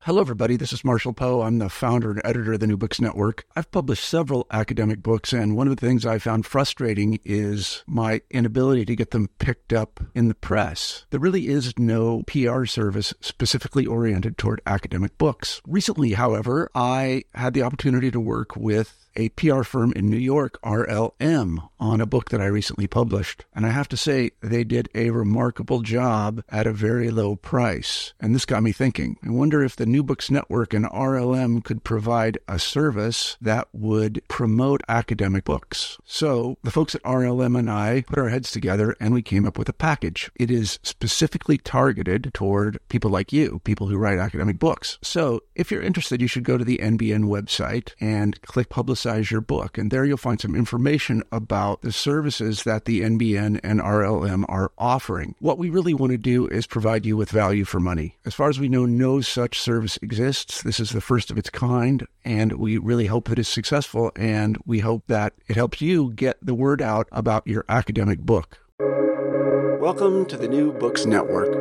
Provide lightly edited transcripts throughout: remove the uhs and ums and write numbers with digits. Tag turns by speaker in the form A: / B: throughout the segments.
A: Hello, everybody. This is Marshall Poe. I'm the founder and editor of the New Books Network. I've published several academic books, and one of the things I found frustrating is my inability to get them picked up in the press. There really is no PR service specifically oriented toward academic books. Recently, however, I had the opportunity to work with a PR firm in New York, RLM, on a book that I recently published. And I have to say, they did a remarkable job at a very low price. And this got me thinking. I wonder if the New Books Network and RLM could provide a service that would promote academic books. So the folks at RLM and I put our heads together and we came up with a package. It is specifically targeted toward people like you, people who write academic books. So if you're interested, you should go to the NBN website and click Publicize Your Book. And there you'll find some information about the services that the NBN and RLM are offering. What we really want to do is provide you with value for money. As far as we know, no such service exists. This is the first of its kind, and we really hope that it's successful, and we hope that it helps you get the word out about your academic book. Welcome to the New Books Network.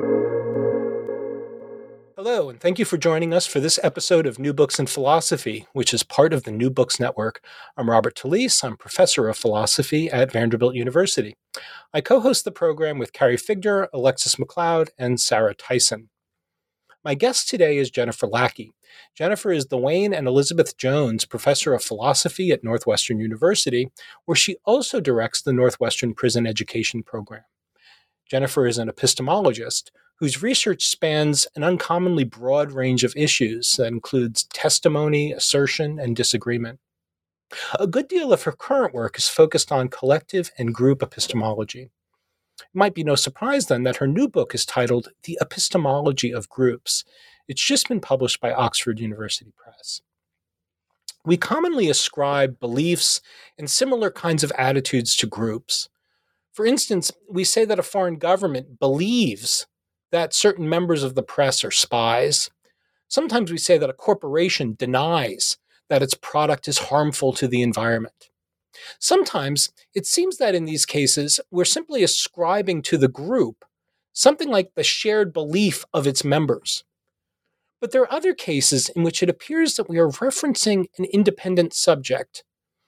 B: Hello, and thank you for joining us for this episode of New Books in Philosophy, which is part of the New Books Network. I'm Robert Talisse. I'm professor of philosophy at Vanderbilt University. I co-host the program with Carrie Figdor, Alexis McLeod, and Sarah Tyson. My guest today is Jennifer Lackey. Jennifer is the Wayne and Elizabeth Jones Professor of Philosophy at Northwestern University, where she also directs the Northwestern Prison Education Program. Jennifer is an epistemologist whose research spans an uncommonly broad range of issues that includes testimony, assertion, and disagreement. A good deal of her current work is focused on collective and group epistemology. It might be no surprise, then, that her new book is titled The Epistemology of Groups. It's just been published by Oxford University Press. We commonly ascribe beliefs and similar kinds of attitudes to groups. For instance, we say that a foreign government believes that certain members of the press are spies. Sometimes we say that a corporation denies that its product is harmful to the environment. Sometimes it seems that in these cases, we're simply ascribing to the group something like the shared belief of its members. But there are other cases in which it appears that we are referencing an independent subject,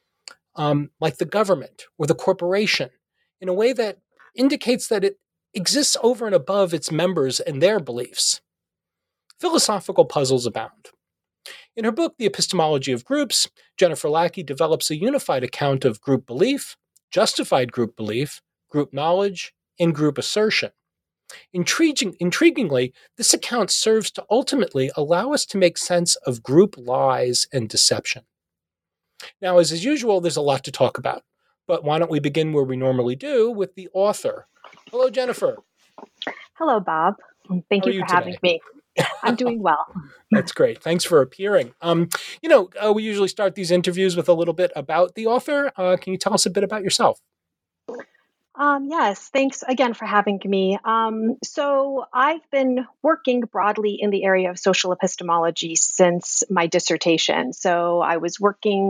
B: like the government or the corporation, in a way that indicates that it exists over and above its members and their beliefs. Philosophical puzzles abound. In her book, The Epistemology of Groups, Jennifer Lackey develops a unified account of group belief, justified group belief, group knowledge, and group assertion. Intriguingly, this account serves to ultimately allow us to make sense of group lies and deception. Now, as is usual, there's a lot to talk about, but why don't we begin where we normally do, with the author. Hello, Jennifer.
C: Hello, Bob. Thank you for having me. I'm doing well.
B: That's great. Thanks for appearing. We usually start these interviews with a little bit about the author. Can you tell us a bit about yourself?
C: Yes, thanks again for having me. So I've been working broadly in the area of social epistemology since my dissertation. So I was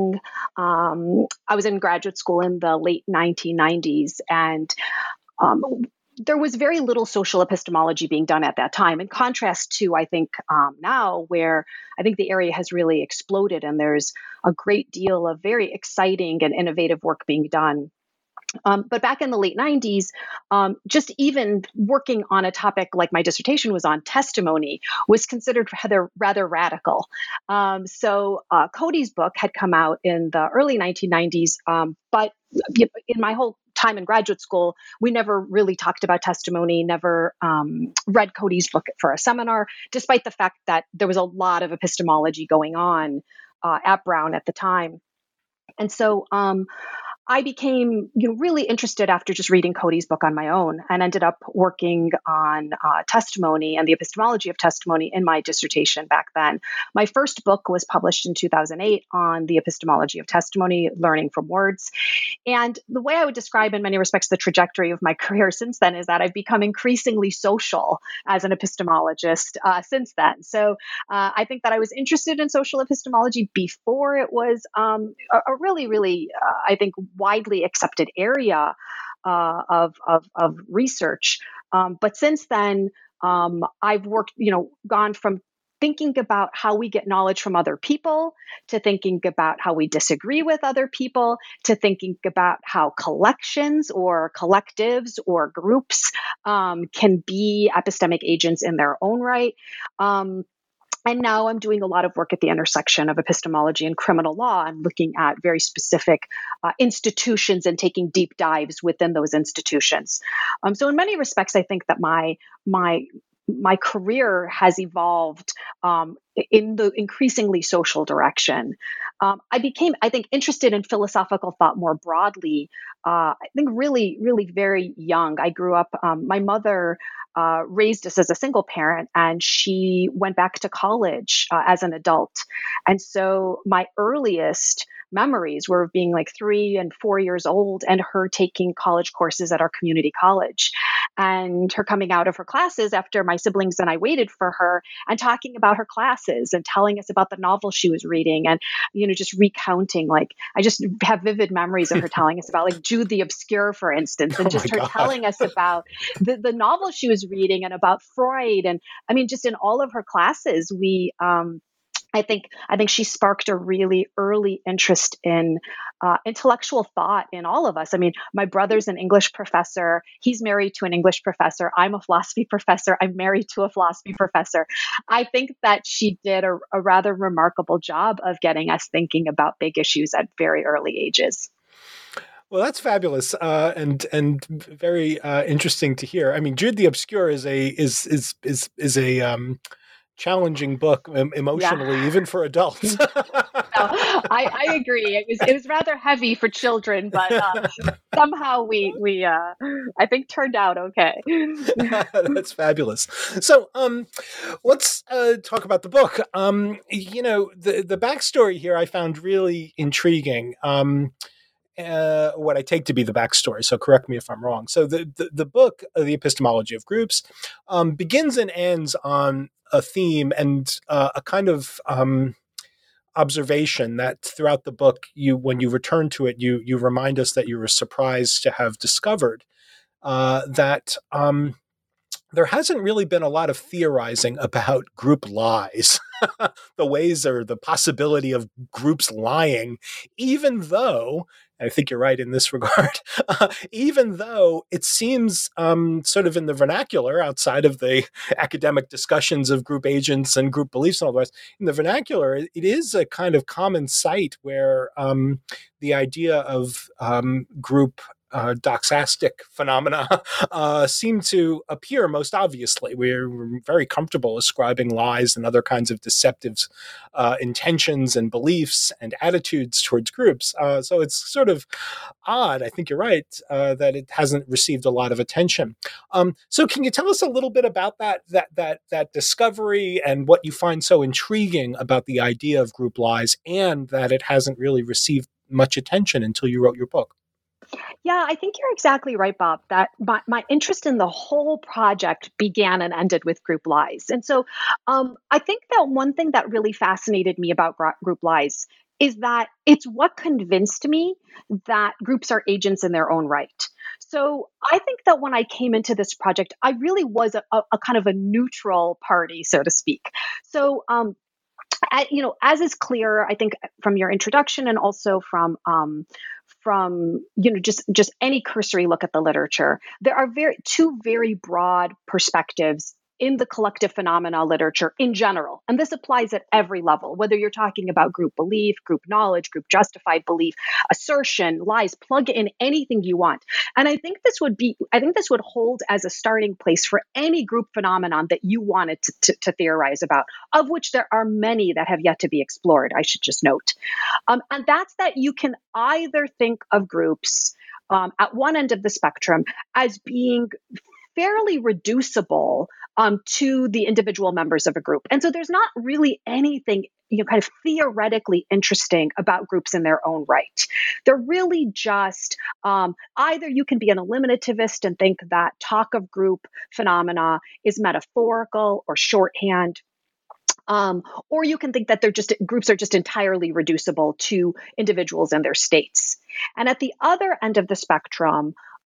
C: in graduate school in the late 1990s, and there was very little social epistemology being done at that time, in contrast to, I think, now, where I think the area has really exploded and there's a great deal of very exciting and innovative work being done. But back in the late 90s, just even working on a topic like my dissertation was on, testimony, was considered rather radical. So Cody's book had come out in the early 1990s, but in my whole time in graduate school, we never really talked about testimony, never read Cody's book for a seminar, despite the fact that there was a lot of epistemology going on at Brown at the time. And so I became really interested after just reading Cody's book on my own, and ended up working on testimony and the epistemology of testimony in my dissertation back then. My first book was published in 2008 on the epistemology of testimony, learning from words. And the way I would describe in many respects the trajectory of my career since then is that I've become increasingly social as an epistemologist since then. So I think that I was interested in social epistemology before it was a really, really, I think, widely accepted area of research. But since then, I've worked, gone from thinking about how we get knowledge from other people, to thinking about how we disagree with other people, to thinking about how collections or collectives or groups can be epistemic agents in their own right. And now I'm doing a lot of work at the intersection of epistemology and criminal law. I'm looking at very specific institutions and taking deep dives within those institutions. So in many respects, I think that my career has evolved in the increasingly social direction. I became, I think, interested in philosophical thought more broadly. I think really, really very young. I grew up, my mother raised us as a single parent, and she went back to college as an adult. And so my earliest memories were of being like 3 and 4 years old and her taking college courses at our community college, and her coming out of her classes after my siblings and I waited for her, and talking about her classes and telling us about the novel she was reading, and just recounting, like, I just have vivid memories of her telling us about like Jude the Obscure, for instance, and just her telling us about the novel she was reading and about Freud. And I mean, just in all of her classes, we I think she sparked a really early interest in intellectual thought in all of us. I mean, my brother's an English professor. He's married to an English professor. I'm a philosophy professor. I'm married to a philosophy professor. I think that she did a rather remarkable job of getting us thinking about big issues at very early ages.
B: Well, that's fabulous and very interesting to hear. I mean, Jude the Obscure is a challenging book emotionally, even for adults.
C: I agree. It was rather heavy for children, but somehow we I think turned out okay.
B: That's fabulous. So let's talk about the book. The backstory here I found really intriguing. What I take to be the backstory, so correct me if I'm wrong. So the book, The Epistemology of Groups, begins and ends on a theme and a kind of observation that throughout the book, when you return to it, you remind us that you were surprised to have discovered that there hasn't really been a lot of theorizing about group lies, the ways or the possibility of groups lying, even though, I think you're right in this regard, even though it seems sort of in the vernacular, outside of the academic discussions of group agents and group beliefs and all the rest, in the vernacular, it is a kind of common sight where the idea of group doxastic phenomena seem to appear most obviously. We're very comfortable ascribing lies and other kinds of deceptive intentions and beliefs and attitudes towards groups. So it's sort of odd, I think you're right, that it hasn't received a lot of attention. So can you tell us a little bit about that discovery and what you find so intriguing about the idea of group lies, and that it hasn't really received much attention until you wrote your book?
C: Yeah, I think you're exactly right, Bob, that my interest in the whole project began and ended with group lies. And so I think that one thing that really fascinated me about group lies is that it's what convinced me that groups are agents in their own right. So I think that when I came into this project, I really was a kind of a neutral party, so to speak. So as is clear, I think from your introduction and also from just any cursory look at the literature, there are two very broad perspectives in the collective phenomena literature in general. And this applies at every level, whether you're talking about group belief, group knowledge, group justified belief, assertion, lies, plug in anything you want. And I think this would hold as a starting place for any group phenomenon that you wanted to theorize about, of which there are many that have yet to be explored, I should just note. And that's that you can either think of groups at one end of the spectrum as being fairly reducible to the individual members of a group. And so there's not really anything kind of theoretically interesting about groups in their own right. They're really just either you can be an eliminativist and think that talk of group phenomena is metaphorical or shorthand. Or you can think that groups are just entirely reducible to individuals and their states. And at the other end of the spectrum,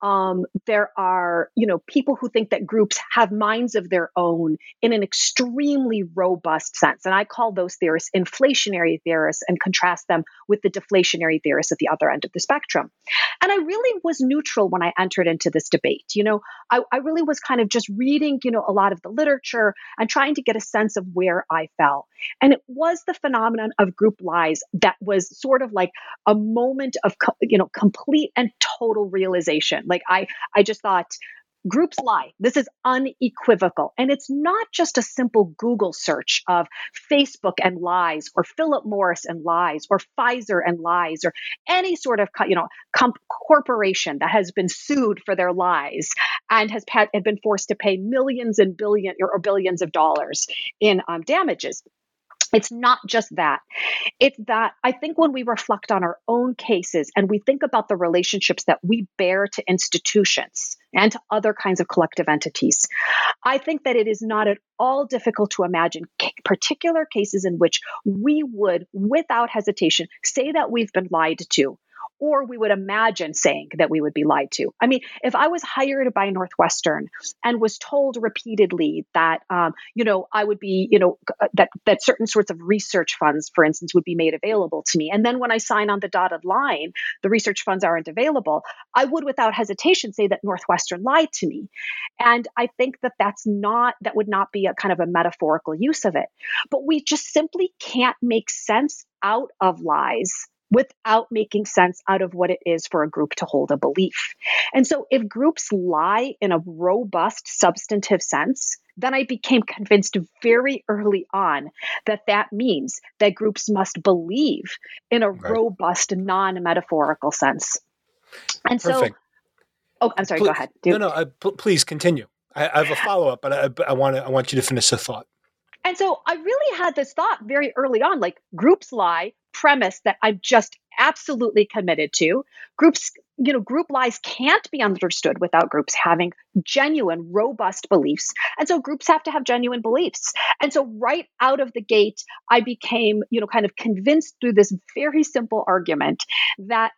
C: There are, people who think that groups have minds of their own in an extremely robust sense. And I call those theorists inflationary theorists and contrast them with the deflationary theorists at the other end of the spectrum. And I really was neutral when I entered into this debate. I really was kind of just reading, a lot of the literature and trying to get a sense of where I fell. And it was the phenomenon of group lies that was sort of like a moment of, complete and total realization. Like I just thought, groups lie. This is unequivocal. And it's not just a simple Google search of Facebook and lies, or Philip Morris and lies, or Pfizer and lies, or any sort of corporation that has been sued for their lies and had been forced to pay millions and billions of dollars in damages. It's not just that. It's that I think when we reflect on our own cases and we think about the relationships that we bear to institutions and to other kinds of collective entities, I think that it is not at all difficult to imagine particular cases in which we would, without hesitation, say that we've been lied to, or we would imagine saying that we would be lied to. I mean, if I was hired by Northwestern and was told repeatedly that, I would be, that certain sorts of research funds, for instance, would be made available to me. And then when I sign on the dotted line, the research funds aren't available, I would without hesitation say that Northwestern lied to me. And I think that that would not be a kind of a metaphorical use of it. But we just simply can't make sense out of lies without making sense out of what it is for a group to hold a belief. And so if groups lie in a robust, substantive sense, then I became convinced very early on that means that groups must believe in a robust, non-metaphorical sense. And
B: Perfect.
C: I'm sorry, go ahead.
B: Please continue. I have a follow-up, but I want you to finish the thought.
C: And so I really had this thought very early on, like groups lie, premise that I'm just absolutely committed to. Group lies can't be understood without groups having genuine, robust beliefs. And so groups have to have genuine beliefs. And so right out of the gate, I became, kind of convinced through this very simple argument that,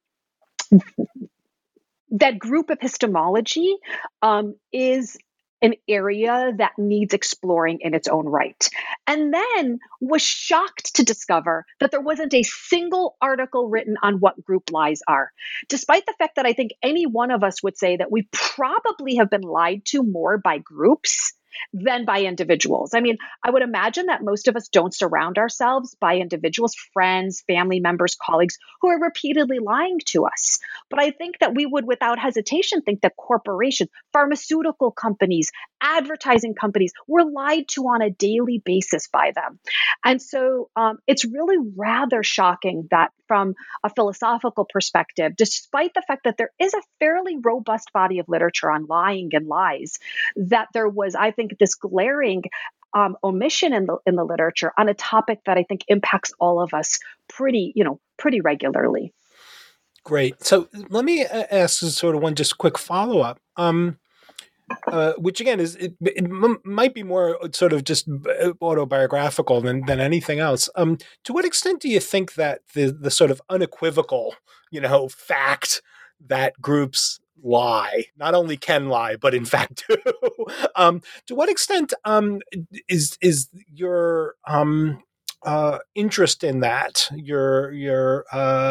C: that group epistemology is an area that needs exploring in its own right. And then was shocked to discover that there wasn't a single article written on what group lies are, despite the fact that I think any one of us would say that we probably have been lied to more by groups than by individuals. I mean, I would imagine that most of us don't surround ourselves by individuals, friends, family members, colleagues who are repeatedly lying to us. But I think that we would, without hesitation, think that corporations, pharmaceutical companies, advertising companies were lied to on a daily basis by them. And so it's really rather shocking that from a philosophical perspective, despite the fact that there is a fairly robust body of literature on lying and lies, that there was, I think, this glaring omission in the literature on a topic that I think impacts all of us pretty regularly.
B: Great. So let me ask sort of one just quick follow-up, which again it might be more sort of just autobiographical than anything else. To what extent do you think that the sort of unequivocal, fact that groups lie, not only can lie, but in fact do, to what extent is your interest in that, your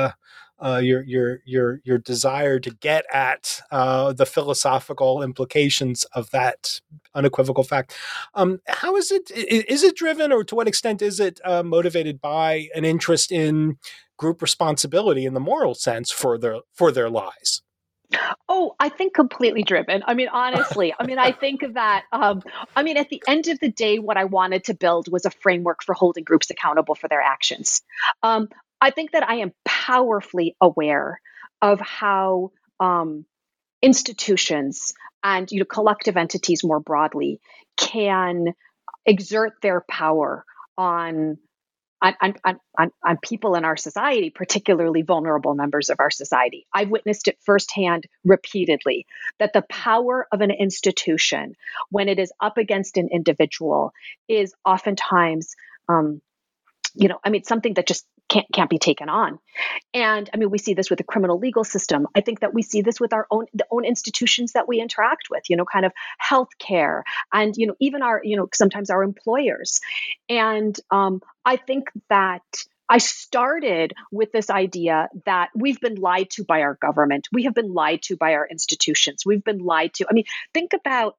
B: desire to get at the philosophical implications of that unequivocal fact? How is it? Is it driven, or to what extent is it motivated by an interest in group responsibility in the moral sense for their lies?
C: Oh, I think completely driven. I mean, honestly, I think that, at the end of the day, what I wanted to build was a framework for holding groups accountable for their actions. I think that I am powerfully aware of how institutions and collective entities more broadly can exert their power on people in our society, particularly vulnerable members of our society. I've witnessed it firsthand repeatedly, that the power of an institution when it is up against an individual is oftentimes something that just can't be taken on. And I mean, we see this with the criminal legal system. I think that we see this with the own institutions that we interact with, kind of healthcare and, even our, sometimes our employers. And I think that I started with this idea that we've been lied to by our government. We have been lied to by our institutions. We've been lied to. I mean, think about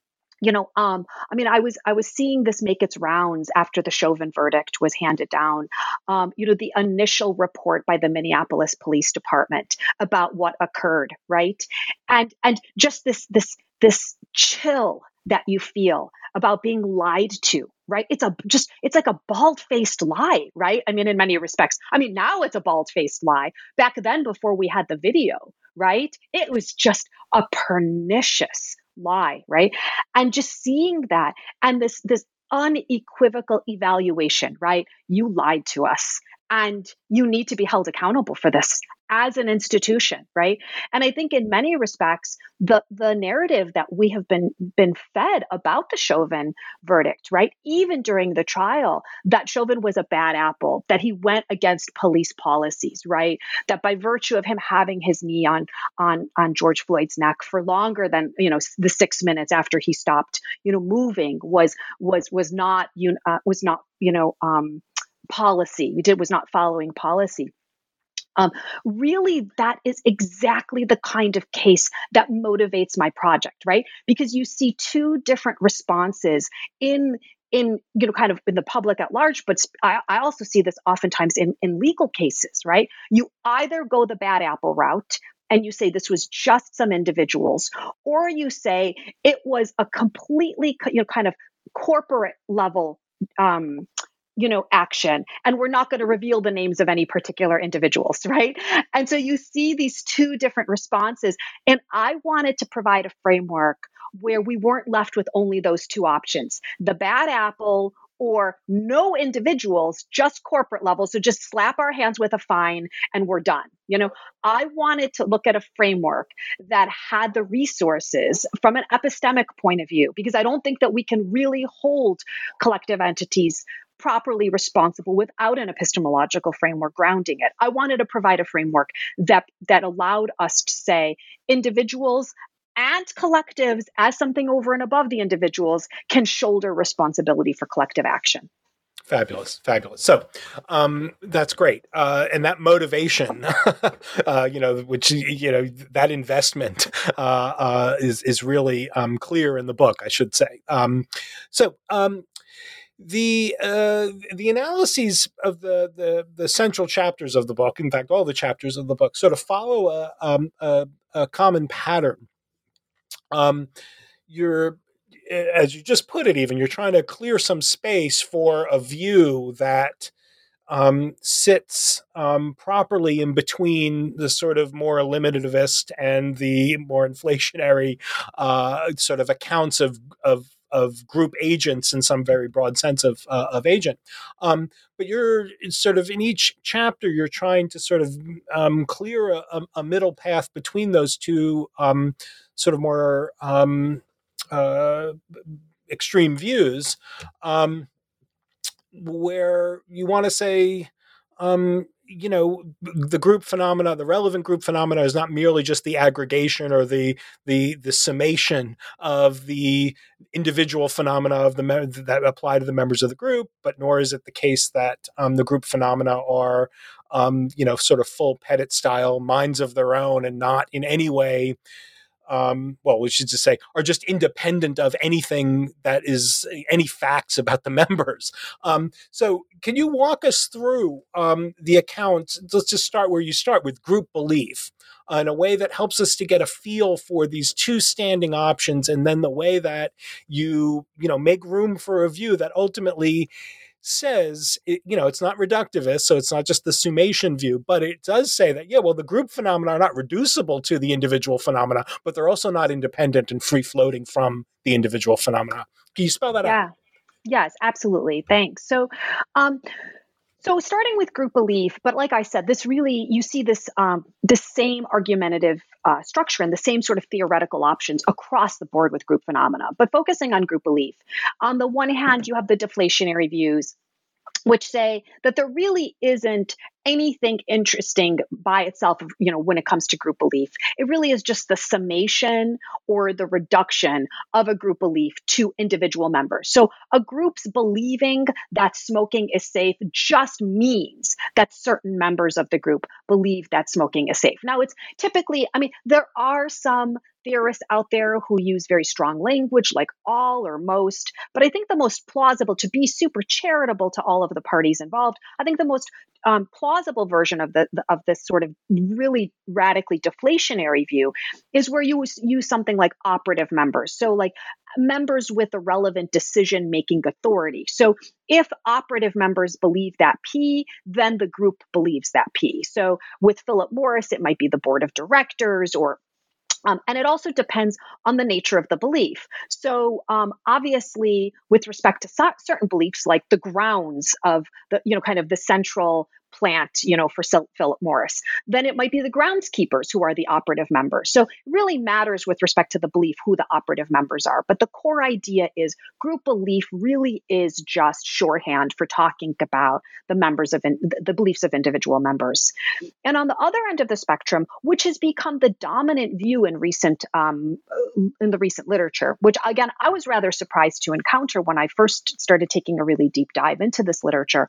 C: I was seeing this make its rounds after the Chauvin verdict was handed down. The initial report by the Minneapolis Police Department about what occurred, right? And just this chill that you feel about being lied to, right? It's like a bald-faced lie, right? I mean, in many respects. I mean, now it's a bald-faced lie. Back then, before we had the video, right? It was just a pernicious lie, right? And just seeing that and this unequivocal evaluation, right? You lied to us and you need to be held accountable for this as an institution, right? And I think in many respects, the narrative that we have been fed about the Chauvin verdict, right? Even during the trial, that Chauvin was a bad apple, that he went against police policies, right? That by virtue of him having his knee on George Floyd's neck for longer than the 6 minutes after he stopped moving was not policy. Was not following policy. Really, that is exactly the kind of case that motivates my project, right? Because you see two different responses in kind of in the public at large, but I also see this oftentimes in legal cases, right? You either go the bad apple route and you say this was just some individuals, or you say it was a completely kind of corporate level action, and we're not going to reveal the names of any particular individuals, right? And so you see these two different responses, and I wanted to provide a framework where we weren't left with only those two options, the bad apple or no individuals, just corporate level. So just slap our hands with a fine and we're done. I wanted to look at a framework that had the resources from an epistemic point of view, because I don't think that we can really hold collective entities properly responsible without an epistemological framework grounding it. I wanted to provide a framework that allowed us to say individuals and collectives, as something over and above the individuals, can shoulder responsibility for collective action.
B: Fabulous. So that's great. And that motivation, which, that investment is really clear in the book, I should say. The analyses of the central chapters of the book, in fact, all the chapters of the book, sort of follow a common pattern. You're, as you just put it, you're trying to clear some space for a view that sits properly in between the sort of more eliminativist and the more inflationary sort of accounts of group agents in some very broad sense of agent. But you're sort of in each chapter, you're trying to sort of clear a middle path between those two sort of more extreme views, where you want to say, the group phenomena, the relevant group phenomena, is not merely just the aggregation or the summation of the individual phenomena of that apply to the members of the group, but nor is it the case that the group phenomena are, sort of full Pettit style minds of their own and not in any way, we should just say, are just independent of anything that is any facts about the members. So can you walk us through the account? Let's just start where you start, with group belief, in a way that helps us to get a feel for these two standing options, and then the way that you make room for a view that ultimately says, it's not reductivist, so it's not just the summation view, but it does say that, the group phenomena are not reducible to the individual phenomena, but they're also not independent and free-floating from the individual phenomena. Can you spell that out?
C: Yes, absolutely. Thanks. So starting with group belief, but like I said, this really, you see this same argumentative structure and the same sort of theoretical options across the board with group phenomena, but focusing on group belief. On the one hand, you have the deflationary views which say that there really isn't anything interesting by itself, when it comes to group belief. It really is just the summation or the reduction of a group belief to individual members. So a group's believing that smoking is safe just means that certain members of the group believe that smoking is safe. Now, it's typically, there are some theorists out there who use very strong language like all or most, but I think the most plausible, to be super charitable to all of the parties involved, I think the most plausible version of this sort of really radically deflationary view is where you use something like operative members. So like members with a relevant decision-making authority. So if operative members believe that P, then the group believes that P. So with Philip Morris, it might be the board of directors and it also depends on the nature of the belief. So obviously, with respect to certain beliefs, like the grounds of the, kind of the central plant, for Philip Morris, then it might be the groundskeepers who are the operative members. So it really matters with respect to the belief who the operative members are. But the core idea is group belief really is just shorthand for talking about the members of the beliefs of individual members. And on the other end of the spectrum, which has become the dominant view in the recent literature, which again I was rather surprised to encounter when I first started taking a really deep dive into this literature.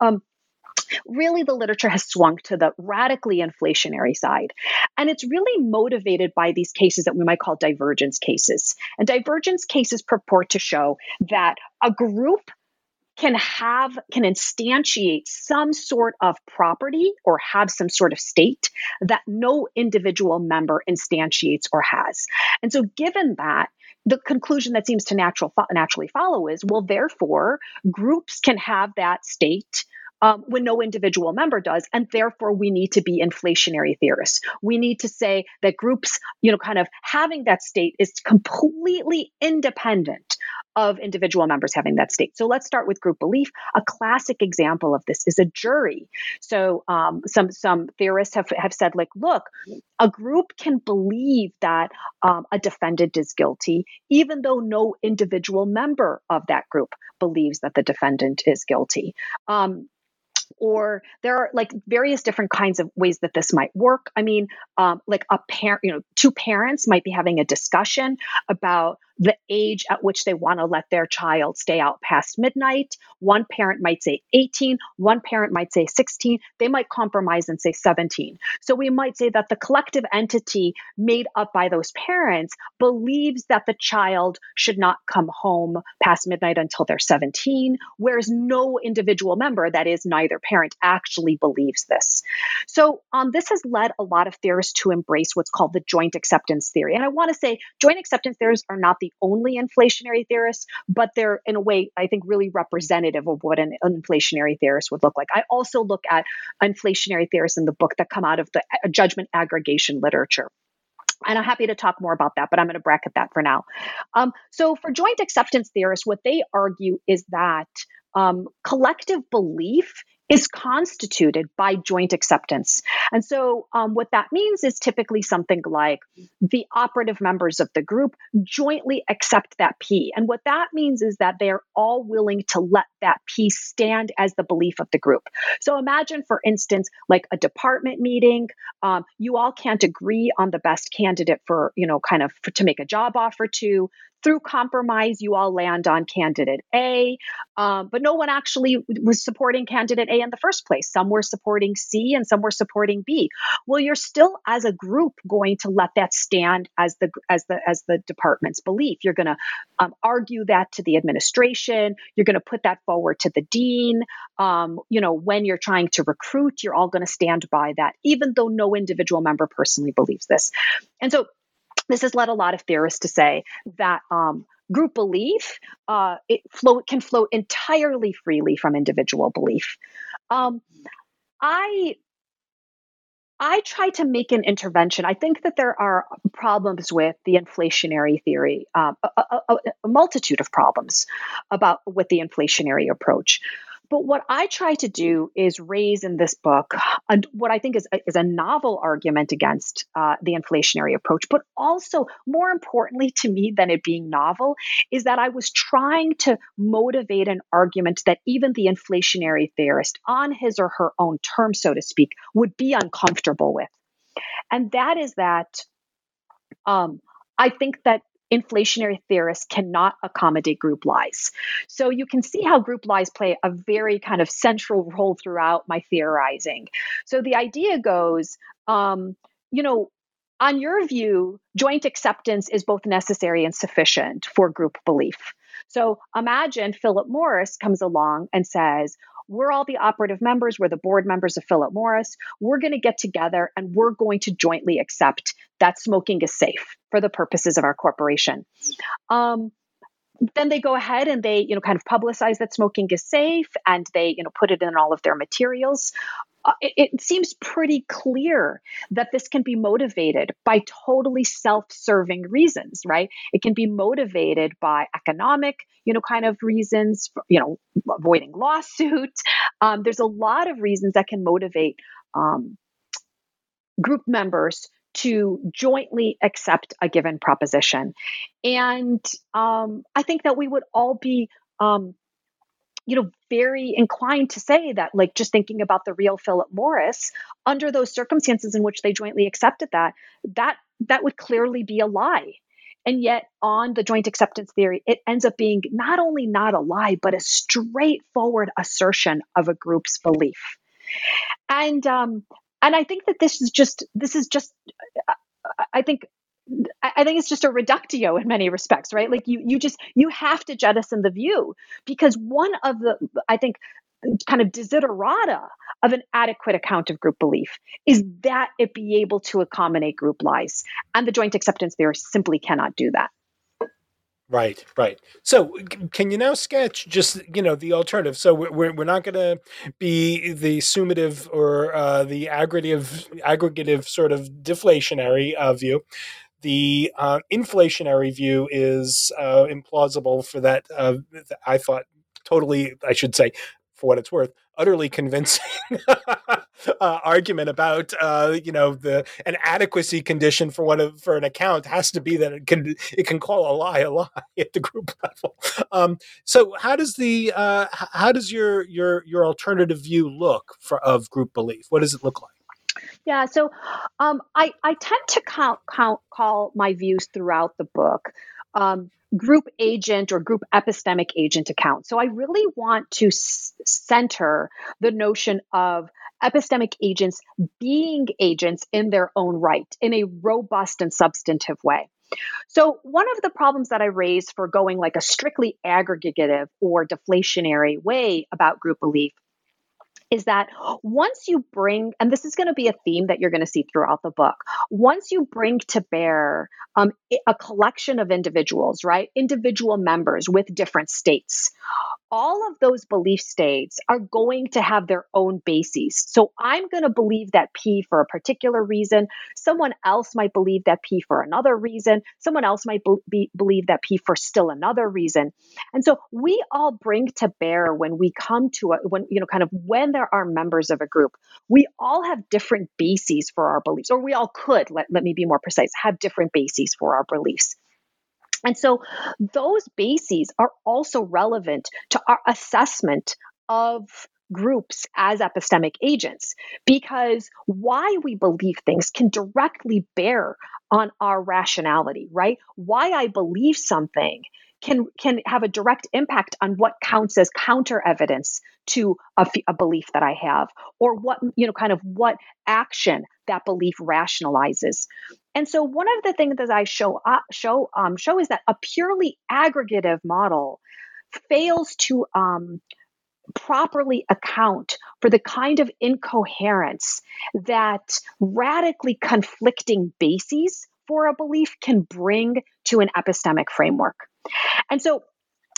C: Really, the literature has swung to the radically inflationary side. And it's really motivated by these cases that we might call divergence cases. And divergence cases purport to show that a group can instantiate some sort of property or have some sort of state that no individual member instantiates or has. And so given that, the conclusion that seems to naturally follow is, well, therefore, groups can have that state when no individual member does. And therefore, we need to be inflationary theorists. We need to say that groups, kind of having that state is completely independent of individual members having that state. So let's start with group belief. A classic example of this is a jury. So some theorists have said, like, look, a group can believe that a defendant is guilty, even though no individual member of that group believes that the defendant is guilty. Or there are like various different kinds of ways that this might work. Like a parent, two parents might be having a discussion about the age at which they want to let their child stay out past midnight. One parent might say 18, one parent might say 16. They might compromise and say 17. So we might say that the collective entity made up by those parents believes that the child should not come home past midnight until they're 17, whereas no individual member, that is neither parent, actually believes this. So this has led a lot of theorists to embrace what's called the joint acceptance theory. And I want to say joint acceptance theorists are not the only inflationary theorists, but they're in a way, I think, really representative of what an inflationary theorist would look like. I also look at inflationary theorists in the book that come out of the judgment aggregation literature. And I'm happy to talk more about that, but I'm going to bracket that for now. So for joint acceptance theorists, what they argue is that collective belief is constituted by joint acceptance. And so what that means is typically something like the operative members of the group jointly accept that P. And what that means is that they're all willing to let that P stand as the belief of the group. So imagine, for instance, like a department meeting. You all can't agree on the best candidate for, to make a job offer to. Through compromise, you all land on candidate A, but no one actually was supporting candidate A in the first place. Some were supporting C and some were supporting B. Well, you're still, as a group, going to let that stand as the department's belief. You're going to argue that to the administration. You're going to put that forward to the dean. When you're trying to recruit, you're all going to stand by that, even though no individual member personally believes this. And so this has led a lot of theorists to say that group belief can flow entirely freely from individual belief. I try to make an intervention. I think that there are problems with the inflationary theory, a multitude of problems with the inflationary approach. But what I try to do is raise in this book what I think is a novel argument against the inflationary approach. But also, more importantly to me than it being novel, is that I was trying to motivate an argument that even the inflationary theorist, on his or her own terms, so to speak, would be uncomfortable with. And that is that I think that inflationary theorists cannot accommodate group lies. So you can see how group lies play a very kind of central role throughout my theorizing. So the idea goes, on your view, joint acceptance is both necessary and sufficient for group belief. So imagine Philip Morris comes along and says, we're all the operative members, we're the board members of Philip Morris. We're going to get together and we're going to jointly accept that smoking is safe for the purposes of our corporation. Then they go ahead and they, kind of publicize that smoking is safe, and they, put it in all of their materials. It seems pretty clear that this can be motivated by totally self-serving reasons, right? It can be motivated by economic, kind of reasons, avoiding lawsuits. There's a lot of reasons that can motivate group members to jointly accept a given proposition. And I think that we would all be very inclined to say that, like, just thinking about the real Philip Morris, under those circumstances in which they jointly accepted that would clearly be a lie. And yet on the joint acceptance theory, it ends up being not only not a lie, but a straightforward assertion of a group's belief. And I think that this is just I think it's just a reductio in many respects, right? Like you have to jettison the view, because one of the, I think, kind of desiderata of an adequate account of group belief is that it be able to accommodate group lies. And the joint acceptance theory simply cannot do that.
B: Right. So can you now sketch just, the alternative? So we're not going to be the summative or the aggregative sort of deflationary view. The inflationary view is implausible for that. I thought totally, I should say, for what it's worth, utterly convincing argument about an adequacy condition for an account has to be that it can call a lie at the group level. So how does your alternative view look of group belief? What does it look like?
C: Yeah, so I tend to call my views throughout the book group agent or group epistemic agent account. So I really want to center the notion of epistemic agents being agents in their own right, in a robust and substantive way. So one of the problems that I raise for going like a strictly aggregative or deflationary way about group belief is that once you bring, and this is going to be a theme that you're going to see throughout the book, once you bring to bear a collection of individuals, right, individual members with different states, all of those belief states are going to have their own bases. So I'm going to believe that P for a particular reason. Someone else might believe that P for another reason. Someone else might believe that P for still another reason. And so we all bring to bear when we come to when there are members of a group, we all have different bases for our beliefs, or we all could, let me be more precise, have different bases for our beliefs. And so those bases are also relevant to our assessment of groups as epistemic agents, because why we believe things can directly bear on our rationality, right? Why I believe something can have a direct impact on what counts as counter evidence to a belief that I have, or what, what action that belief rationalizes. And so one of the things that I show is that a purely aggregative model fails to properly account for the kind of incoherence that radically conflicting bases for a belief can bring to an epistemic framework. And so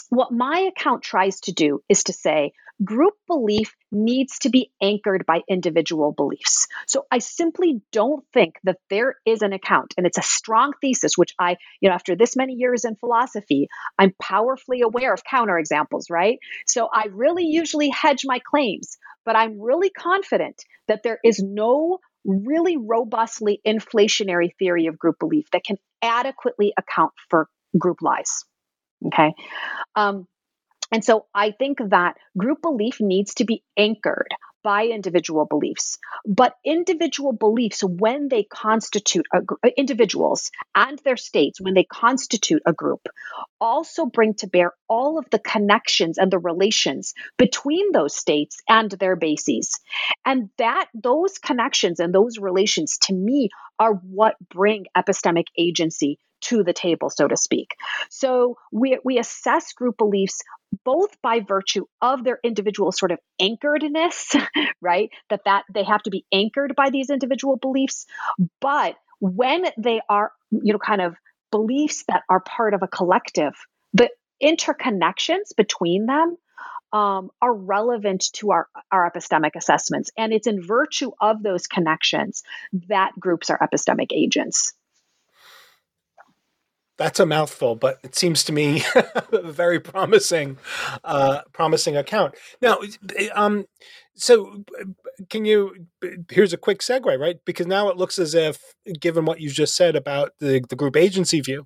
C: what my account tries to do is to say group belief needs to be anchored by individual beliefs. So I simply don't think that there is an account, and it's a strong thesis, which after this many years in philosophy, I'm powerfully aware of counterexamples, right? So I really usually hedge my claims, but I'm really confident that there is no really robustly inflationary theory of group belief that can adequately account for group lies. Okay. And so I think that group belief needs to be anchored by individual beliefs. But individual beliefs, when they constitute individuals and their states, when they constitute a group, also bring to bear all of the connections and the relations between those states and their bases. And those connections and those relations, to me, are what bring epistemic agency to the table, so to speak. So we assess group beliefs both by virtue of their individual sort of anchoredness, right? That they have to be anchored by these individual beliefs. But when they are, kind of beliefs that are part of a collective, the interconnections between them are relevant to our epistemic assessments. And it's in virtue of those connections that groups are epistemic agents.
B: That's a mouthful, but it seems to me a very promising account. Now, so here's a quick segue, right? Because now it looks as if, given what you just said about the group agency view,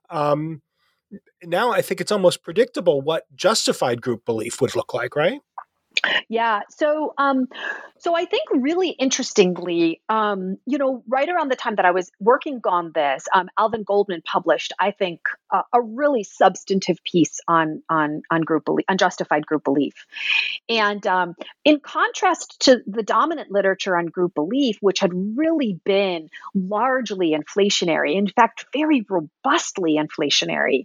B: now I think it's almost predictable what justified group belief would look like, right?
C: Yeah. So I think really interestingly, right around the time that I was working on this, Alvin Goldman published, I think, a really substantive piece on group belief, on justified group belief. And in contrast to the dominant literature on group belief, which had really been largely inflationary, in fact, very robustly inflationary,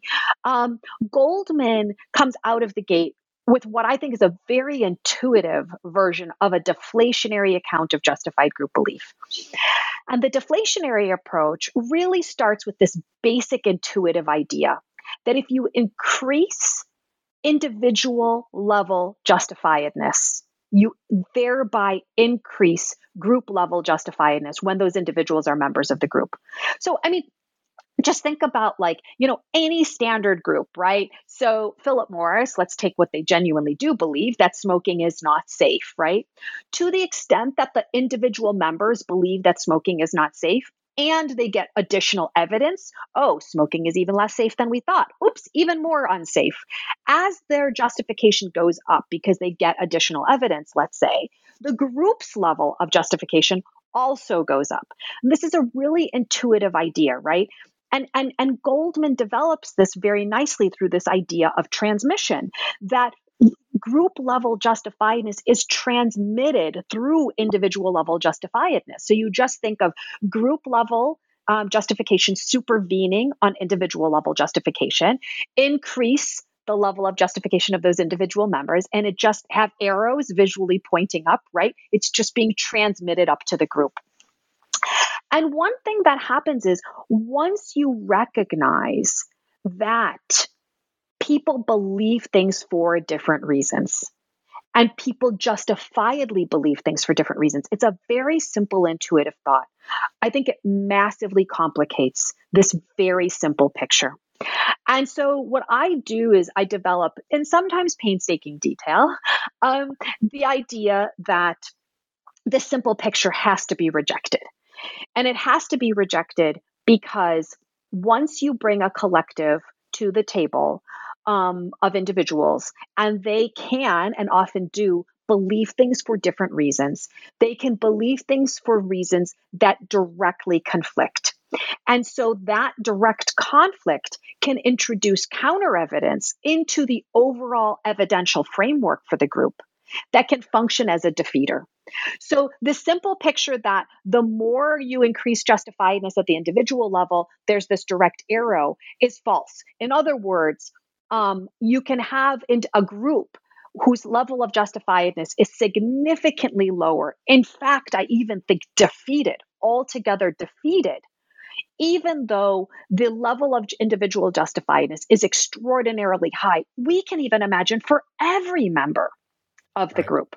C: Goldman comes out of the gate with what I think is a very intuitive version of a deflationary account of justified group belief. And the deflationary approach really starts with this basic intuitive idea that if you increase individual level justifiedness, you thereby increase group level justifiedness when those individuals are members of the group. So, just think about any standard group, right? So Philip Morris, let's take what they genuinely do believe, that smoking is not safe, right? To the extent that the individual members believe that smoking is not safe, and they get additional evidence, smoking is even less safe than we thought. Oops, even more unsafe. As their justification goes up because they get additional evidence, let's say, the group's level of justification also goes up. And this is a really intuitive idea, right? And Goldman develops this very nicely through this idea of transmission, that group level justifiedness is transmitted through individual level justifiedness. So you just think of group level justification supervening on individual level justification, increase the level of justification of those individual members, and it just have arrows visually pointing up, right? It's just being transmitted up to the group. And one thing that happens is once you recognize that people believe things for different reasons, and people justifiably believe things for different reasons, it's a very simple, intuitive thought. I think it massively complicates this very simple picture. And so what I do is I develop, in sometimes painstaking detail, the idea that this simple picture has to be rejected. And it has to be rejected because once you bring a collective to the table of individuals, and they can and often do believe things for different reasons, they can believe things for reasons that directly conflict. And so that direct conflict can introduce counter evidence into the overall evidential framework for the group that can function as a defeater. So the simple picture that the more you increase justifiedness at the individual level, there's this direct arrow is false. In other words, you can have a group whose level of justifiedness is significantly lower. In fact, I even think altogether defeated, even though the level of individual justifiedness is extraordinarily high, we can even imagine for every member of the
B: Right.
C: group.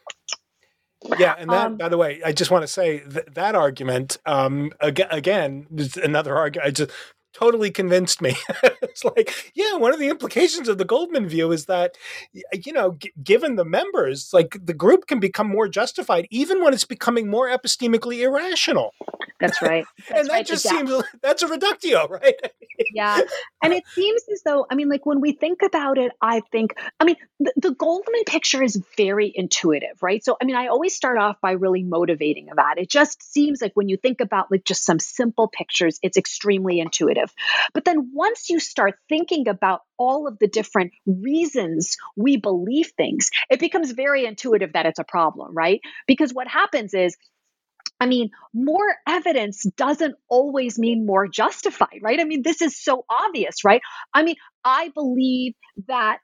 B: Yeah, and that, by the way, I just want to say that argument, again, is another argument. I just totally convinced me. It's like, yeah, one of the implications of the Goldman view is that, given the members, like the group can become more justified even when it's becoming more epistemically irrational.
C: That's right. That's
B: and that
C: right.
B: just
C: Exactly.
B: seems, that's a reductio, right?
C: Yeah. And it seems as though, like when we think about it, I think, the Goldman picture is very intuitive, right? So, I always start off by really motivating that. It just seems like when you think about like just some simple pictures, it's extremely intuitive. But then once you start thinking about all of the different reasons we believe things, it becomes very intuitive that it's a problem, right? Because what happens is, more evidence doesn't always mean more justified, right? This is so obvious, right? I believe that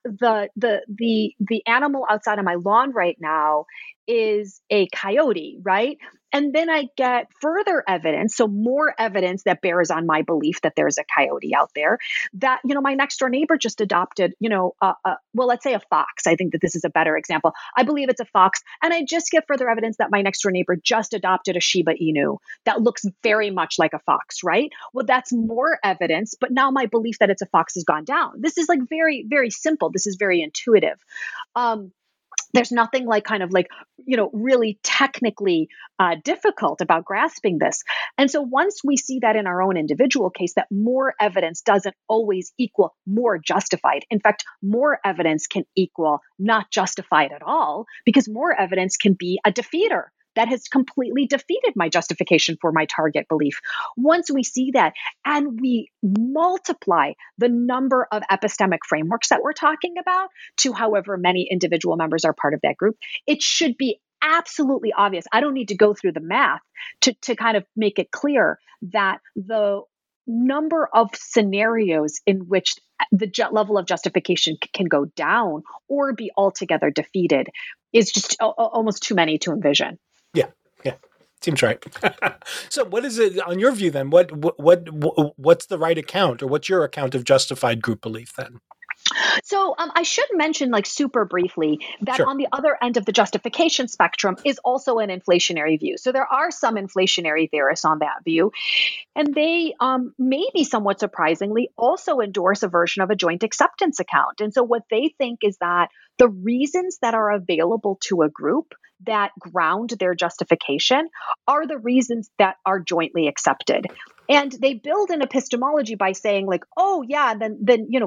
C: the animal outside of my lawn right now is a coyote, right? And then I get further evidence, so more evidence that bears on my belief that there's a coyote out there, that, my next door neighbor just adopted, let's say a fox. I think that this is a better example. I believe it's a fox. And I just get further evidence that my next door neighbor just adopted a Shiba Inu that looks very much like a fox, right? Well, that's more evidence, but now my belief that it's a fox has gone down. This is like very, very simple. This is very intuitive. There's nothing like really technically difficult about grasping this. And so once we see that in our own individual case, that more evidence doesn't always equal more justified. In fact, more evidence can equal not justified at all, because more evidence can be a defeater that has completely defeated my justification for my target belief. Once we see that and we multiply the number of epistemic frameworks that we're talking about to however many individual members are part of that group, it should be absolutely obvious. I don't need to go through the math to kind of make it clear that the number of scenarios in which the level of justification can go down or be altogether defeated is just almost too many to envision.
B: Yeah. Seems right. So what is it on your view then? What's the right account, or what's your account of justified group belief then?
C: So I should mention, super briefly, that
B: Sure.
C: on the other end of the justification spectrum is also an inflationary view. So there are some inflationary theorists on that view, and they maybe somewhat surprisingly also endorse a version of a joint acceptance account. And so what they think is that the reasons that are available to a group that ground their justification are the reasons that are jointly accepted. And they build an epistemology by saying oh yeah, then